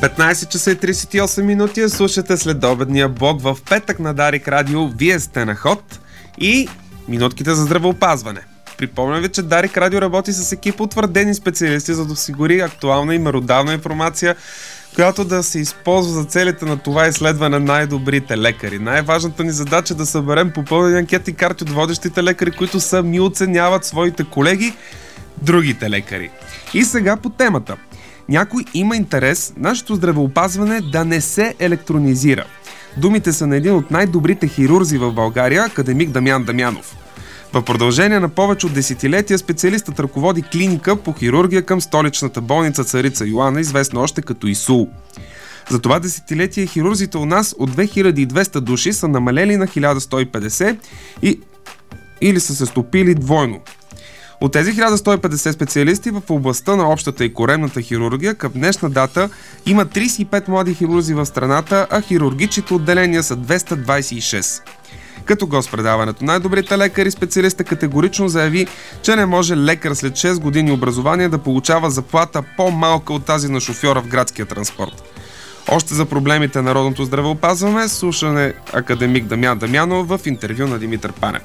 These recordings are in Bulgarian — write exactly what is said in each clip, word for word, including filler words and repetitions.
петнайсет часа и трийсет и осем минути, слушате следобедния блок в петък на Дарик Радио. Вие сте на ход и минутките за здравеопазване. Припомням ви, че Дарик Радио работи с екип утвърдени специалисти, за да осигури актуална и меродавна информация, която да се използва за целите на това изследване на най-добрите лекари. Най-важната ни задача е да съберем попълнени анкетни карти от водещите лекари, които сами оценяват своите колеги, другите лекари. И сега по темата. Някой има интерес нашето здравеопазване да не се електронизира. Думите са на един от най-добрите хирурзи в България, академик Дамян Дамянов. В продължение на повече от десетилетия специалистът ръководи клиника по хирургия към столичната болница Царица Йоана, известна още като ИСУЛ. За това десетилетие хирурзите у нас от две хиляди и двеста души са намалели на хиляда сто и петдесет и... или са се стопили двойно. От тези хиляда сто и петдесет специалисти в областта на общата и коремната хирургия към днешна дата има трийсет и пет млади хирурзи в страната, а хирургичните отделения са двеста двайсет и шест. Като гост предаването най-добрите лекари, специалистът категорично заяви, че не може лекар след шест години образование да получава заплата по-малка от тази на шофьора в градския транспорт. Още за проблемите на народното здравеопазване слушане академик Дамян Дамянов в интервю на Димитър Панев.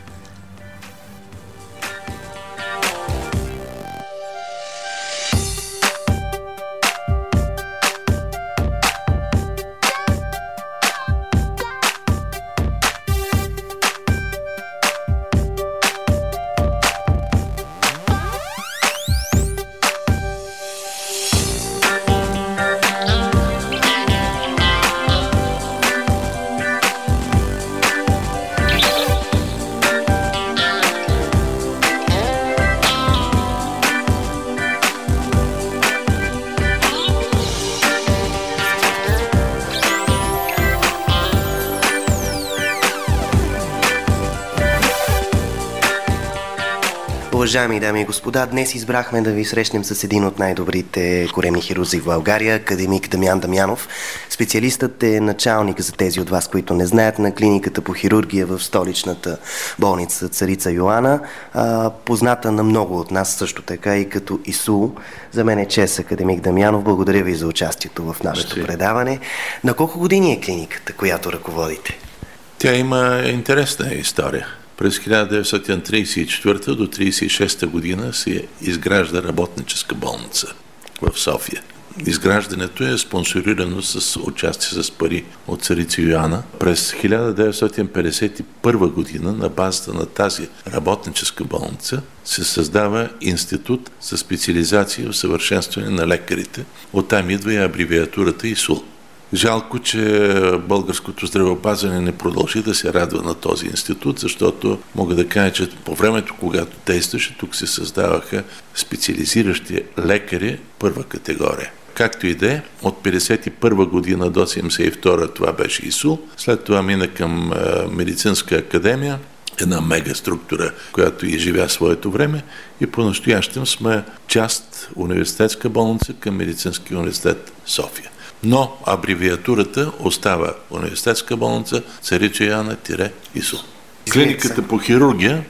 Уважаеми дами и господа, днес избрахме да ви срещнем с един от най-добрите коремни хирурзи в България, академик Дамян Дамянов. Специалистът е началник, за тези от вас, които не знаят, на клиниката по хирургия в столичната болница Царица Йоана, а, позната на много от нас, също така и като ИСУЛ. За мен е чест, академик Дамянов. Благодаря ви за участието в нашето Merci. предаване. На колко години е клиниката, която ръководите? Тя има интересна история. През хиляда деветстотин трийсет и четвърта до трийсет и шеста година се изгражда работническа болница в София. Изграждането е спонсорирано с участие с пари от Царица Йоана. През хиляда деветстотин петдесет и първа година на базата на тази работническа болница се създава институт за специализация и усъвършенстване на лекарите. Оттам идва и абревиатурата ИСУЛ. Жалко, че българското здравеопазване не продължи да се радва на този институт, защото мога да кажа, че по времето, когато действаше, тук се създаваха специализиращи лекари първа категория. Както и да е, от петдесет и първа година до седемдесет и втора това беше ИСУЛ, след това мина към медицинска академия, една мега структура, която изживя своето време, и по-настоящем сме част университетска болница към Медицинския университет София. Но абревиатурата остава университетска болница Царица Йоана-ИСУЛ. Клиниката по хирургия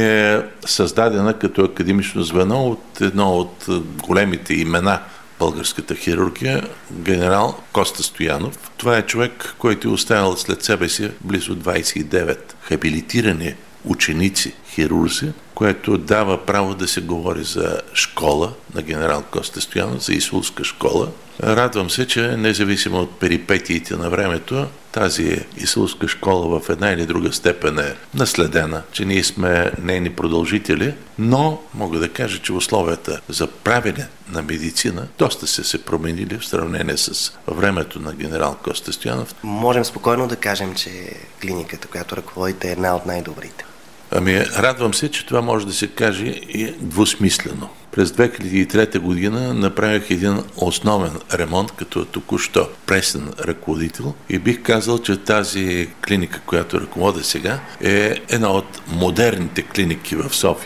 е създадена като академично звено от едно от големите имена българската хирургия, генерал Коста Стоянов. Това е човек, който е оставил след себе си близо двайсет и девет хабилитирани ученици хирурзи, което дава право да се говори за школа на генерал Коста Стоянов, за ИСУЛска школа. Радвам се, че независимо от перипетиите на времето, тази ИСУЛска школа в една или друга степен е наследена, че ние сме нейни продължители, но мога да кажа, че условията за правене на медицина доста са се променили в сравнение с времето на генерал Коста Стоянов. Можем спокойно да кажем, че клиниката, която ръководите, е една от най-добрите. Ами, радвам се, че това може да се каже и двусмислено. През две хиляди и трета година направих един основен ремонт като току-що пресен ръководител и бих казал, че тази клиника, която ръководя сега, е една от модерните клиники в София,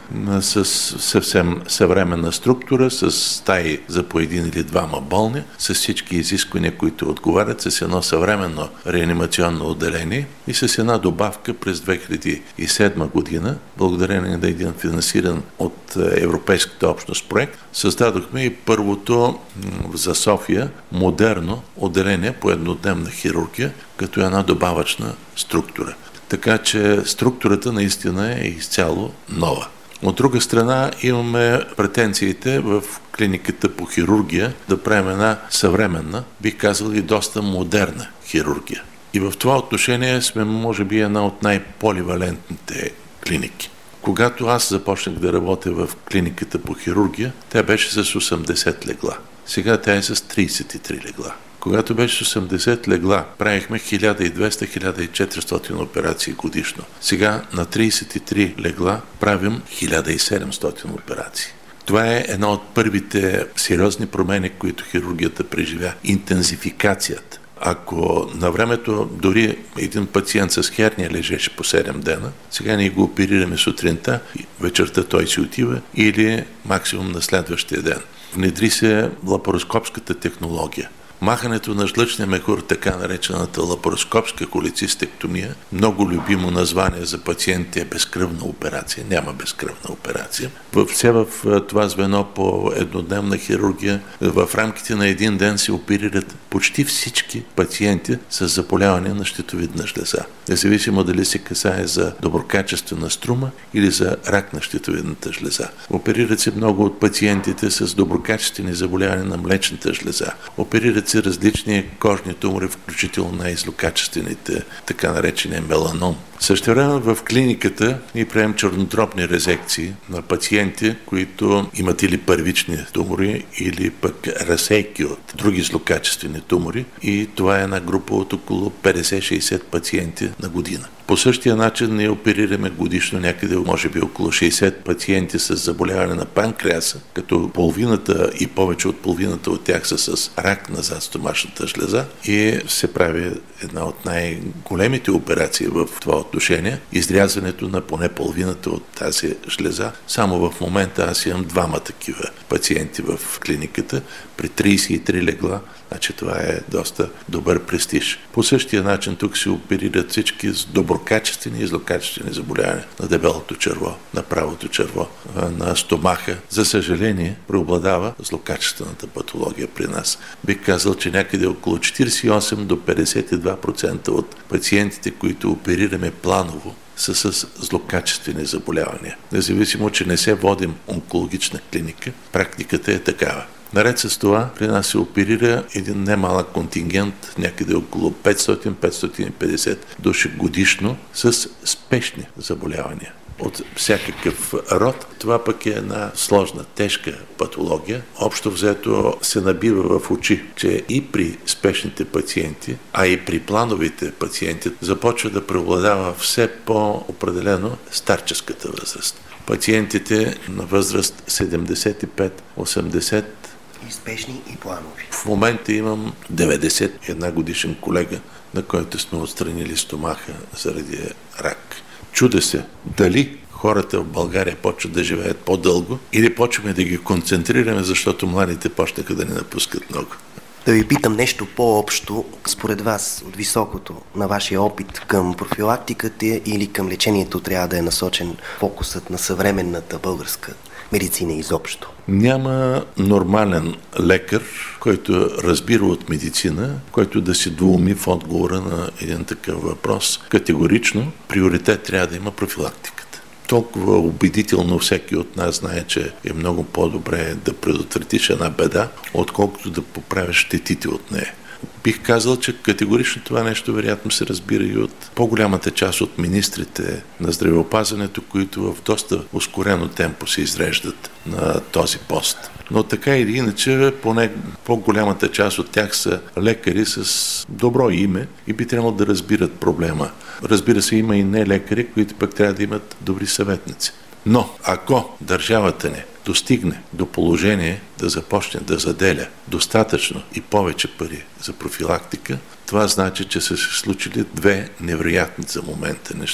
с съвсем съвременна структура, с стаи за по един или двама болни, с всички изисквания, които отговарят, с едно съвременно реанимационно отделение и с една добавка през две хиляди и седма година, благодарение на един финансиран от Европейската общност проект, създадохме и първото за София модерно отделение по еднодневна хирургия, като една добавъчна структура. Така че структурата наистина е изцяло нова. От друга страна имаме претенциите в клиниката по хирургия да правим една съвременна, бих казал и доста модерна хирургия. И в това отношение сме, може би, една от най-поливалентните клиники. Когато аз започнах да работя в клиниката по хирургия, тя беше с осемдесет легла. Сега тя е с трийсет и три легла. Когато беше осемдесет легла, правихме хиляда и двеста до хиляда и четиристотин операции годишно. Сега на трийсет и три легла правим хиляда и седемстотин операции. Това е една от първите сериозни промени, които хирургията преживя. Интензификацията. Ако на времето дори един пациент с херния лежеше по седем дена, сега ние го оперираме сутринта, вечерта той си отива или максимум на следващия ден. Внедри се лапароскопската технология. Махането на жлъчния мехур, така наречената лапароскопска холецистектомия, много любимо название за пациентите е безкръвна операция. Няма безкръвна операция. Все в това звено по еднодневна хирургия в рамките на един ден се оперират почти всички пациенти с заболяване на щитовидна жлеза. Независимо дали се касае за доброкачествена струма или за рак на щитовидната жлеза. Оперират се много от пациентите с доброкачествени заболявания на млечната жлеза. Оперират се различни кожни тумори, включително най-злокачествените, така наречения меланом. Същевременно в клиниката ние правим чернодробни резекции на пациенти, които имат или първични тумори, или пък разсейки от други злокачествени тумори, и това е една група от около петдесет до шейсет пациенти на година. По същия начин ние оперираме годишно някъде, може би около шейсет пациенти с заболяване на панкреаса, като половината и повече от половината от тях са с рак на задстомашната жлеза, и се прави една от най-големите операции в това отношение, изрязването на поне половината от тази жлеза. Само в момента аз имам двама такива пациенти в клиниката при трийсет и три легла. Значи това е доста добър престиж. По същия начин тук се оперират всички с доброкачествени и злокачествени заболявания на дебелото черво, на правото черво, на стомаха. За съжаление, преобладава злокачествената патология при нас. Бих казал, че някъде около четирийсет и осем до петдесет и два процента от пациентите, които оперираме планово, са с злокачествени заболявания. Независимо, че не се водим онкологична клиника, практиката е такава. Наред с това, при нас се оперира един немалък контингент, някъде около петстотин до петстотин и петдесет души годишно с спешни заболявания от всякакъв род. Това пък е една сложна, тежка патология. Общо взето се набива в очи, че и при спешните пациенти, а и при плановите пациенти започва да преобладава все по-определено старческата възраст. Пациентите на възраст седемдесет и пет до осемдесет и спешни, и планови. В момента имам деветдесет и една годишен колега, на който сме отстранили стомаха заради рак. Чудя се дали хората в България почват да живеят по-дълго или почваме да ги концентрираме, защото младите почнаха да ни напускат много. Да ви питам нещо по-общо. Според вас, от високото на вашия опит, към профилактиката или към лечението трябва да е насочен фокусът на съвременната българска медицина изобщо? Няма нормален лекар, който разбира от медицина, който да се двуми в отговора на един такъв въпрос. Категорично приоритет трябва да има профилактиката. Толкова убедително всеки от нас знае, че е много по-добре да предотвратиш една беда, отколкото да поправиш щетите от нея. Бих казал, че категорично това нещо вероятно се разбира и от по-голямата част от министрите на здравеопазването, които в доста ускорено темпо се изреждат на този пост. Но така или иначе, поне по-голямата част от тях са лекари с добро име и би трябвало да разбират проблема. Разбира се, има и не лекари, които пък трябва да имат добри съветници. Но ако държавата ни достигне до положение да започне да заделя достатъчно и повече пари за профилактика, това значи, че са се случили две невероятни за момента неща.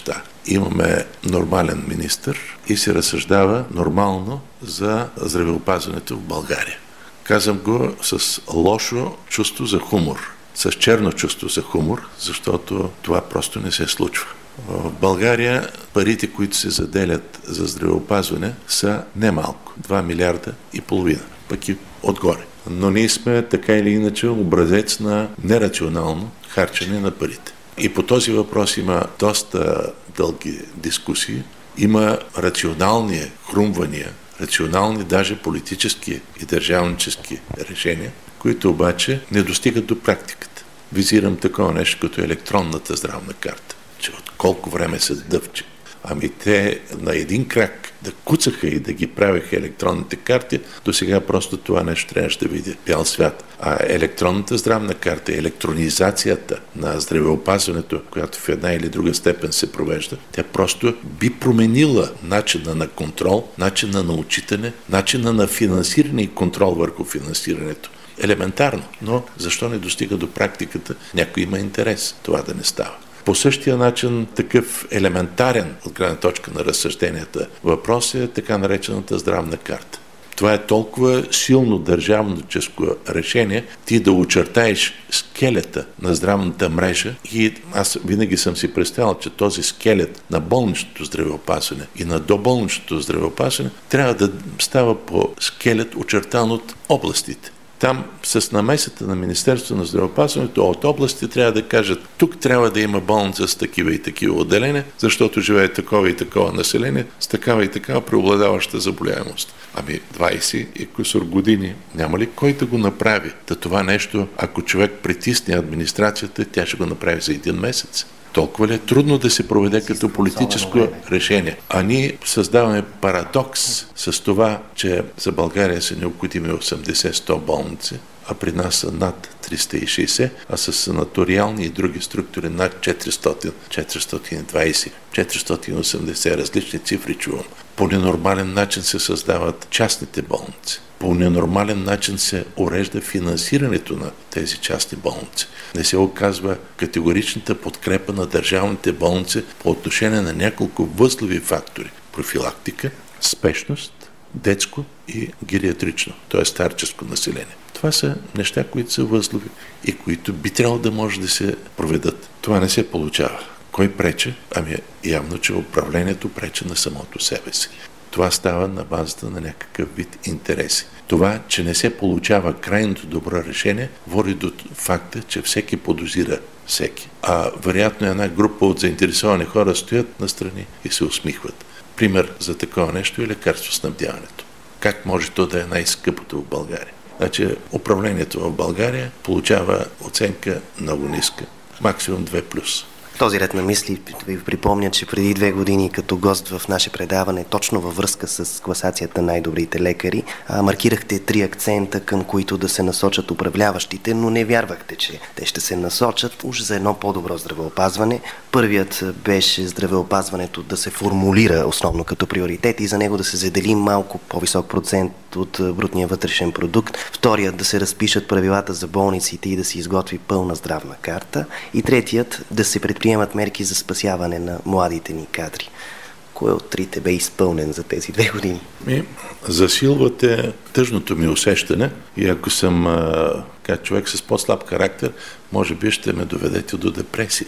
имаме нормален министър и се разсъждава нормално за здравеопазването в България. Казвам го с лошо чувство за хумор, с черно чувство за хумор, защото това просто не се случва. В България парите, които се заделят за здравеопазване, са немалко. два милиарда и половина, пък и отгоре. Но ние сме така или иначе образец на нерационално харчене на парите. И по този въпрос има доста дълги дискусии, има рационални хрумвания, рационални даже политически и държавнически решения, които обаче не достигат до практиката. Визирам такова нещо като електронната здравна карта, че от колко време се дъвче. Ами те на един крак да куцаха и да ги правеха електронните карти, до сега просто това нещо трябваше да види бял свят. А електронната здравна карта, електронизацията на здравеопазването, която в една или друга степен се провежда, тя просто би променила начина на контрол, начина на отчитане, начина на финансиране и контрол върху финансирането. Елементарно, но защо не достига до практиката? Някой има интерес това да не става. По същия начин, такъв елементарен от гледна точка на разсъжденията въпрос е така наречената здравна карта. Това е толкова силно държавническо решение, ти да очертаеш скелета на здравната мрежа и аз винаги съм си представил, че този скелет на болничното здравеопазване и на доболничното здравеопазване трябва да става по скелет очертан от областите. Там с намесата на Министерството на здравеопазването от области трябва да кажат, тук трябва да има болница с такива и такива отделения, защото живее такова и такова население, с такава и такава преобладаваща заболяемост. Ами двайсет и кусор години няма ли кой да го направи? Да това нещо, ако човек притисне администрацията, тя ще го направи за един месец. Толкова ли е трудно да се проведе като политическо решение? А ние създаваме парадокс с това, че за България са необходими осемдесет до сто болници, а при нас са над триста и шейсет, а с санаториални и други структури над четиристотин, четиристотин и двайсет, четиристотин и осемдесет, различни цифри чувам. По ненормален начин се създават частните болници. По ненормален начин се урежда финансирането на тези частни болници. Не се оказва категоричната подкрепа на държавните болници по отношение на няколко възлови фактори. Профилактика, спешност, детско и гериатрично, т.е. старческо население. Това са неща, които са възлови и които би трябвало да може да се проведат. Това не се получава. Кой прече? Ами явно, че управлението прече на самото себе си. Това става на базата на някакъв вид интереси. Това, че не се получава крайното добро решение, води до факта, че всеки подозира всеки. А вероятно една група от заинтересовани хора стоят настрани и се усмихват. Пример за такова нещо е лекарствоснабдяването. Как може то да е най-скъпото в България? Значи управлението в България получава оценка много ниска, максимум две плюс. Този ред на мисли ви припомня, че преди две години като гост в наше предаване, точно във връзка с класацията най-добрите лекари, маркирахте три акцента, към които да се насочат управляващите, но не вярвахте, че те ще се насочат уж за едно по-добро здравеопазване. Първият беше здравеопазването да се формулира основно като приоритет и за него да се задели малко по-висок процент от брутния вътрешен продукт. Вторият да се разпишат правилата за болниците и да се изготви пълна здравна карта. И третият да се предприемат мерки за спасяване на младите ни кадри. Кой от трите бе изпълнен за тези две години? Ми, засилвате тъжното ми усещане и ако съм а, как човек с по-слаб характер, може би ще ме доведете до депресия.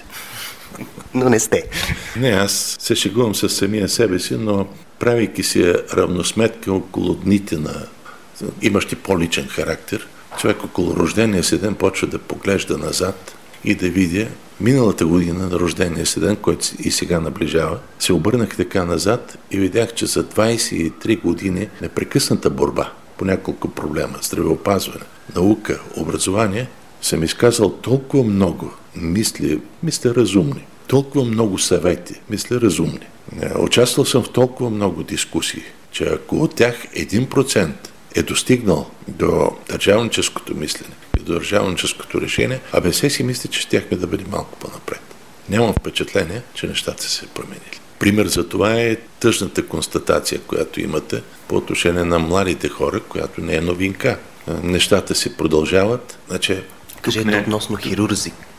Но не сте. Не, аз се шегувам със самия себе си, но правейки си равносметка около дните на имащи по-личен характер, човек около рождения си ден почва да поглежда назад и да видя миналата година на рождения си ден, който и сега наближава, се обърнах така назад и видях, че за двайсет и три години непрекъсната борба по няколко проблема, здравеопазване, наука, образование, съм изказал толкова много мисли, мисля разумни, толкова много съвети, мисля разумни. Участвал съм в толкова много дискусии, че ако от тях един процент е достигнал до държавническото мислене и до държавническото решение, а без се си мисля, че щяхме да бъдем малко по-напред. Нямам впечатление, че нещата са се променили. Пример за това е тъжната констатация, която имате по отношение на младите хора, която не е новинка. Нещата се продължават. Значи, кажете не... относно хирурзи.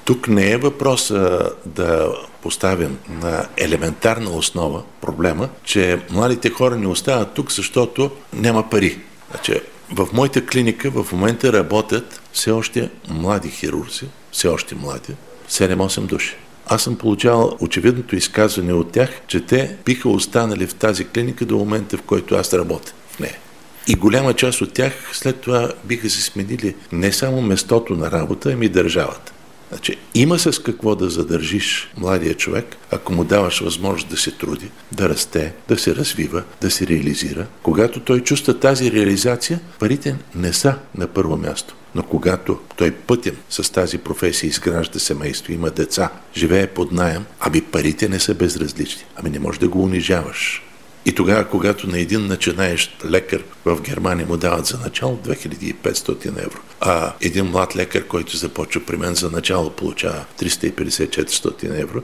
Тук не е въпроса да поставим на елементарна основа проблема, че младите хора не остават тук, защото няма пари. Значи, в моята клиника в момента работят все още млади хирурзи, все още млади, седем-осем души. Аз съм получавал очевидното изказване от тях, че те биха останали в тази клиника до момента, в който аз работя в нея. И голяма част от тях след това биха се сменили не само местото на работа, ами държавата. Значи, има с какво да задържиш младия човек, ако му даваш възможност да се труди, да расте, да се развива, да се реализира. Когато той чувства тази реализация, парите не са на първо място. Но когато той пътем с тази професия изгражда семейство, има деца, живее под наем, ами парите не са безразлични. Ами не можеш да го унижаваш. И тогава, когато на един начинаещ лекар в Германия му дават за начало две хиляди и петстотин евро, а един млад лекар, който започва при мен за начало, получава триста и петдесет до четиристотин евро,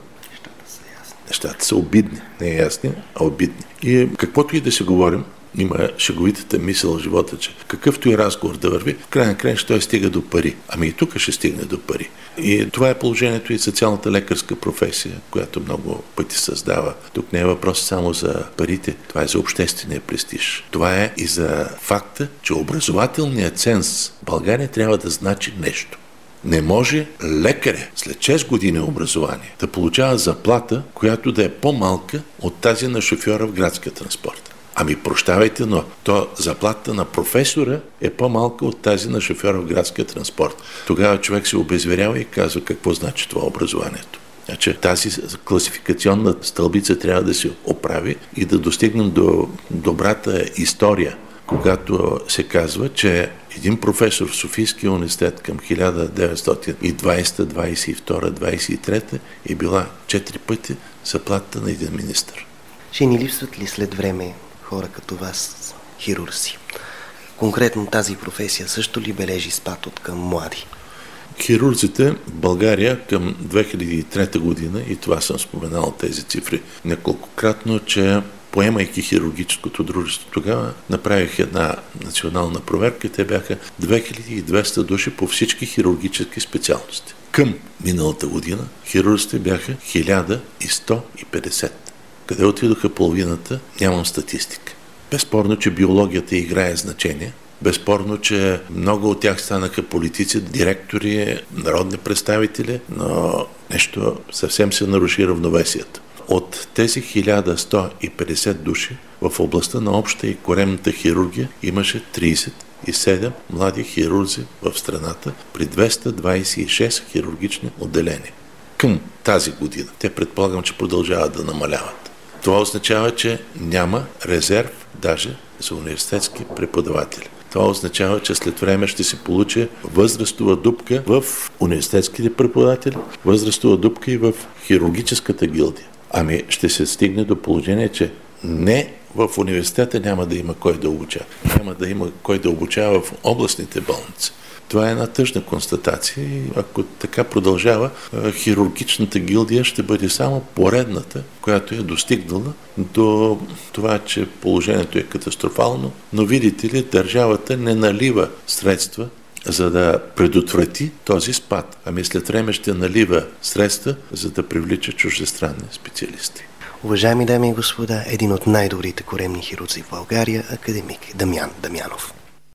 нещата са обидни. Не е ясни, а обидни. И каквото и да се говорим, има шеговитата мисъл в живота, че какъвто и разговор да върви, в край на край ще той стига до пари. Ами и тук ще стигне до пари. И това е положението и за цялата лекарска професия, която много пъти създава. Тук не е въпрос само за парите, това е за обществения престиж. Това е и за факта, че образователният ценз в България трябва да значи нещо. Не може лекаря след шест години образование да получава заплата, която да е по-малка от тази на шофьора в градския транспорт. Ами прощавайте, но то заплата на професора е по-малка от тази на шофьора в градския транспорт. Тогава човек се обезверява и казва какво значи това образованието. Значи тази класификационна стълбица трябва да се оправи и да достигнем до добрата история, когато се казва, че един професор в Софийския университет към хиляда деветстотин и двадесета, двадесет и втора, двадесет и трета е била четири пъти заплатата на един министър. Ще ни липсват ли след време хора като вас, хирурзи? Конкретно тази професия също ли бележи спад от към млади? Хирурзите в България към две хиляди и трета година, и това съм споменал тези цифри неколкократно, че поемайки хирургическото дружество тогава, направих една национална проверка. Те бяха две хиляди и двеста души по всички хирургически специалности. Към миналата година хирурзите бяха хиляда сто и петдесет. Къде отидоха половината, нямам статистика. Безспорно, че биологията играе значение. Безспорно, че много от тях станаха политици, директори, народни представители, но нещо съвсем се наруши равновесието. От тези хиляда сто и петдесет души в областта на обща и коремната хирургия имаше тридесет и седем млади хирурзи в страната при двеста двадесет и шест хирургични отделения. Към тази година те предполагам, че продължават да намаляват. Това означава, че няма резерв даже за университетски преподаватели. Това означава, че след време ще се получи възрастова дупка в университетските преподаватели, възрастова дупка и в хирургическата гилдия. Ами ще се стигне до положение, че не в университета няма да има кой да обучава. Няма да има кой да обучава в областните болници. Това е една тъжна констатация и ако така продължава, хирургичната гилдия ще бъде само поредната, която е достигнала до това, че положението е катастрофално, но видите ли, държавата не налива средства, за да предотврати този спад. Ами след време ще налива средства, за да привлича чуждестранни специалисти. Уважаеми дами и господа, един от най-добрите коремни хирурзи в България, академик Дамян Дамянов.